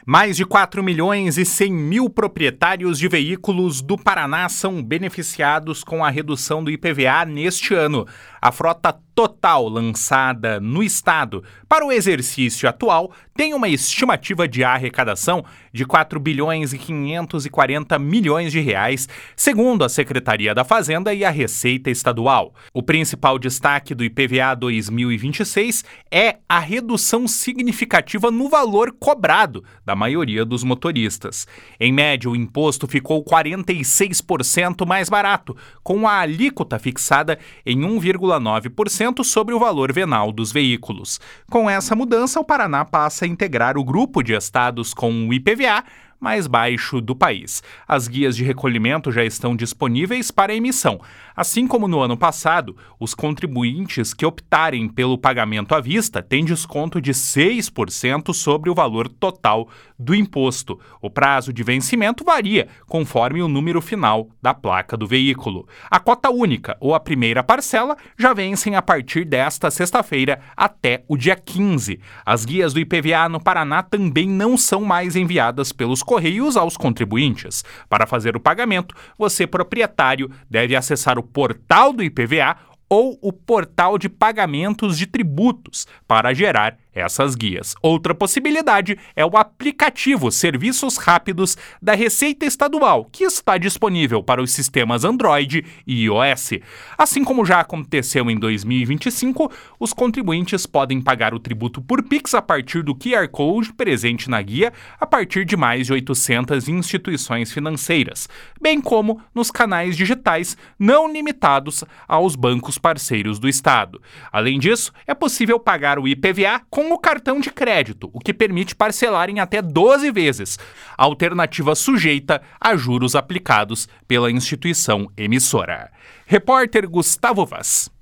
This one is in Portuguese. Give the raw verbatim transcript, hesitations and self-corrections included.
Mais de quatro milhões e cem mil proprietários de veículos do Paraná são beneficiados com a redução do I P V A neste ano. A frota total lançada no estado para o exercício atual tem uma estimativa de arrecadação de quatro bilhões e quinhentos e quarenta milhões de reais, segundo a Secretaria da Fazenda e a Receita Estadual. O principal destaque do I P V A dois mil e vinte e seis é a redução significativa no valor cobrado da maioria dos motoristas. Em média, o imposto ficou quarenta e seis por cento mais barato, com a alíquota fixada em um vírgula nove por cento sobre o valor venal dos veículos. Com essa mudança, o Paraná passa a integrar o grupo de estados com o I P V A mais baixo do país. As guias de recolhimento já estão disponíveis para emissão. Assim como no ano passado, os contribuintes que optarem pelo pagamento à vista têm desconto de seis por cento sobre o valor total do imposto. O prazo de vencimento varia conforme o número final da placa do veículo. A cota única ou a primeira parcela já vencem a partir desta sexta-feira até o dia quinze. As guias do I P V A no Paraná também não são mais enviadas pelos Correios aos contribuintes. Para fazer o pagamento, você, proprietário, deve acessar o portal do I P V A ou o portal de pagamentos de tributos para gerar essas guias. Outra possibilidade é o aplicativo Serviços Rápidos da Receita Estadual, que está disponível para os sistemas Android e iOS. Assim como já aconteceu em dois mil e vinte e cinco, os contribuintes podem pagar o tributo por Pix a partir do Q R Code presente na guia, a partir de mais de oitocentas instituições financeiras, bem como nos canais digitais não limitados aos bancos parceiros do Estado. Além disso, é possível pagar o I P V A com o cartão de crédito, o que permite parcelar em até doze vezes, alternativa sujeita a juros aplicados pela instituição emissora. Repórter Gustavo Vaz.